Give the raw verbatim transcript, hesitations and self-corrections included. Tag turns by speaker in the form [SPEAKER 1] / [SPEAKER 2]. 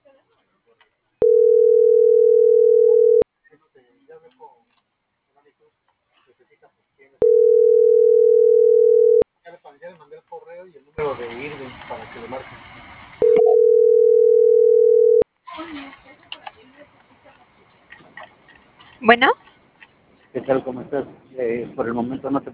[SPEAKER 1] Ya le mandé el correo y el número de Irving para que le marque.
[SPEAKER 2] Bueno,
[SPEAKER 1] ¿Qué tal? ¿Cómo estás? Eh, por el momento no te